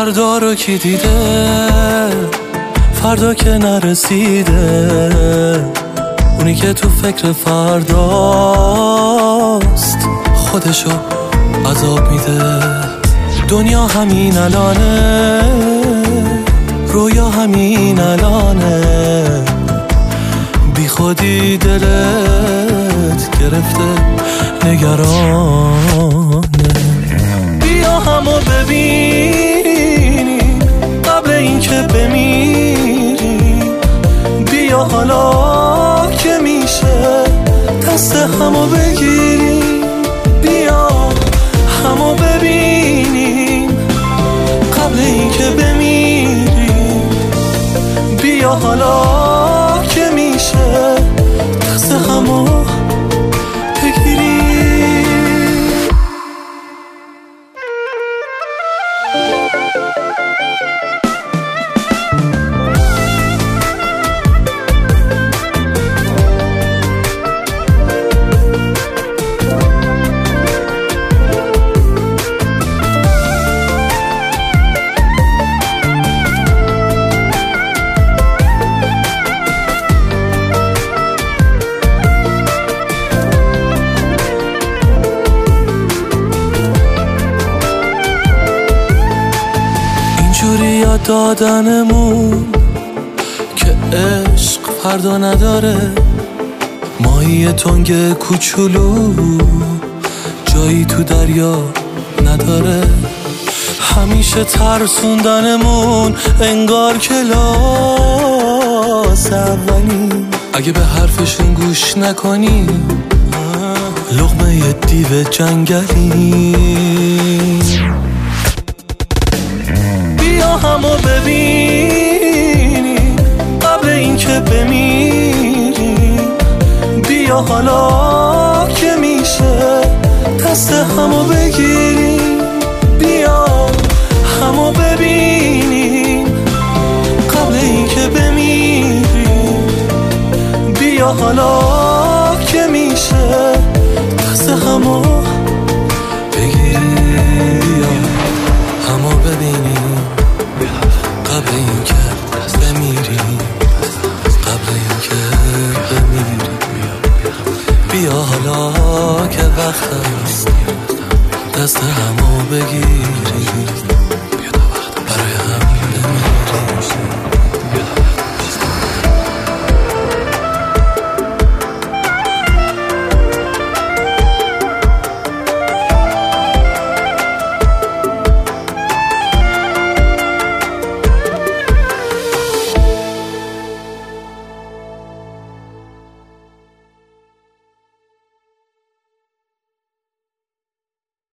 فردا رو کی دیده؟ فردا که نرسیده، اونی که تو فکر فرداست خودشو عذاب میده. دنیا همین الانه، رویا همین الانه، بی خودی دلت گرفته نگرانه. بیا همو ببینیم قبل این که بمیریم، بیا حالا که میشه دست همو بگیریم، بیا همو ببینیم قبل این که بمیریم، بیا حالا که میشه دست همو بگیریم. اینجوری یاد دادنمون که عشق فردا نداره، ماهی تنگ کوچولو جایی تو دریا نداره. همیشه ترسوندنمون انگار که لاس اولیم، اگه به حرفشون گوش نکنی لقمه دیو جنگلیم. بیا همو ببینیم قبل این که بمیریم، بیا حالا که میشه دست همو بگیریم، بیا همو ببینیم قبل این که بمیریم، بیا حالا که میشه دست همو بگیریم، بیا همو ببینیم قبل این که بمیریم، قبل این که بمیریم، بیا حالا که وقت هست دست همو بگیریم.